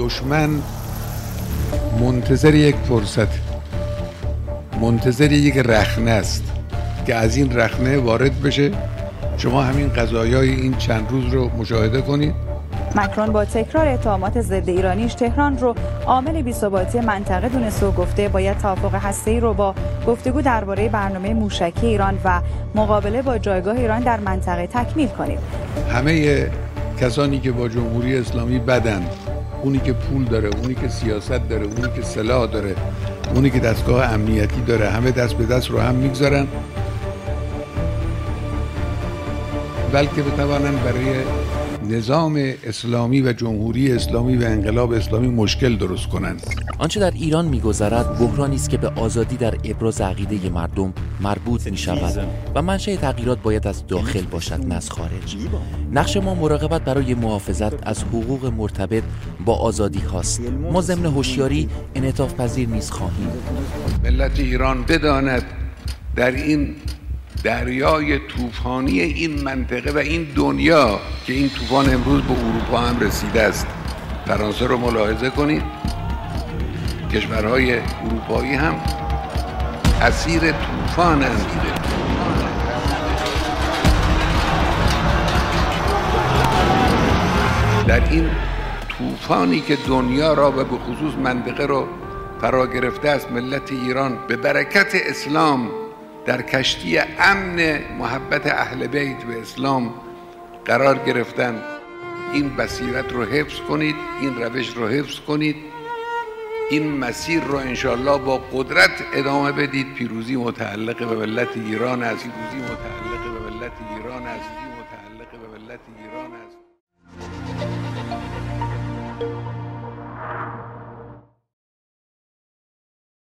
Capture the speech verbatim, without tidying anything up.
دشمن منتظر یک فرصت، منتظر یک رخنه است که از این رخنه وارد بشه. شما همین قضایای این چند روز رو مشاهده کنید. مکرون با تکرار اتهامات ضد ایرانیش تهران رو عامل بی‌ثباتی منطقه دونسته و گفته باید توافق هسته‌ای رو با گفتگو درباره برنامه موشکی ایران و مقابله با جایگاه ایران در منطقه تکمیل کنیم. همه کسانی که با جمهوری اسلامی بدن، اونی که پول داره، اونی که سیاست داره، اونی که سلاح داره، اونی که دستگاه امنیتی داره، همه دست به دست رو هم میگذارن بلکه بتوانن برای نظام اسلامی و جمهوری اسلامی و انقلاب اسلامی مشکل درست کنند. آنچه در ایران می‌گذرد بحرانی است که به آزادی در ابراز عقیده مردم مربوط می‌شود و منشأ تغییرات باید از داخل باشد نه از خارج. نقش ما مراقبت برای محافظت از حقوق مرتبط با آزادی هاست. ما ضمن هوشیاری انعطاف پذیر نیز خواهیم. ملت ایران بداند در این دریای طوفانی این منطقه و این دنیا که این طوفان امروز به اروپا هم رسیده است. فرانسه رو ملاحظه کنید، کشورهای اروپایی هم اسیر طوفانند. در این طوفانی که دنیا را و به خصوص منطقه را فرا گرفته است، ملت ایران به برکت اسلام در کشتی امن محبت اهل بیت و اسلام قرار گرفتن. این بصیرت رو حفظ کنید، این روش رو حفظ کنید، این مسیر رو انشالله با قدرت ادامه بدید. پیروزی متعلق به ملت ایران است. پیروزی متعلق به ملت ایران است. متعلق به ملت ایران است.